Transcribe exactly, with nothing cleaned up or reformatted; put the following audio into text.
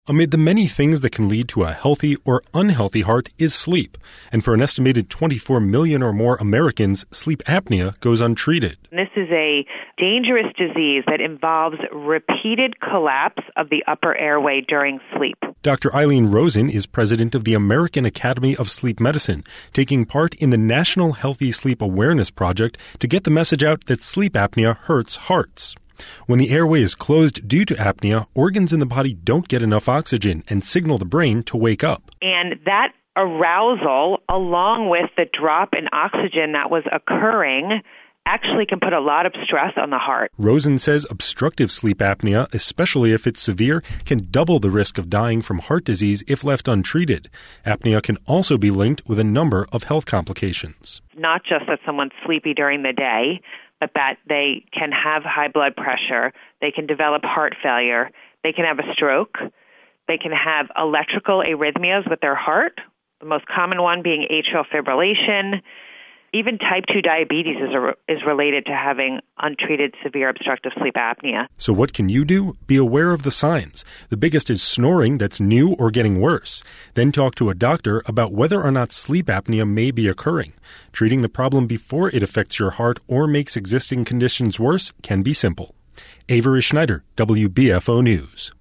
Amid the many things that can lead to a healthy or unhealthy heart is sleep. And for an estimated twenty-four million or more Americans, sleep apnea goes untreated. This is a dangerous disease that involves repeated collapse of the upper airway during sleep. Doctor Eileen Rosen is president of the American Academy of Sleep Medicine, taking part in the National Healthy Sleep Awareness Project to get the message out that sleep apnea hurts hearts. When the airway is closed due to apnea, organs in the body don't get enough oxygen and signal the brain to wake up. And that arousal, along with the drop in oxygen that was occurring, actually can put a lot of stress on the heart. Rosen says obstructive sleep apnea, especially if it's severe, can double the risk of dying from heart disease if left untreated. Apnea can also be linked with a number of health complications. Not just that someone's sleepy during the day, but that they can have high blood pressure, they can develop heart failure, they can have a stroke, they can have electrical arrhythmias with their heart, the most common one being atrial fibrillation. Even type two diabetes is, a, is related to having untreated severe obstructive sleep apnea. So what can you do? Be aware of the signs. The biggest is snoring that's new or getting worse. Then talk to a doctor about whether or not sleep apnea may be occurring. Treating the problem before it affects your heart or makes existing conditions worse can be simple. Avery Schneider, W B F O News.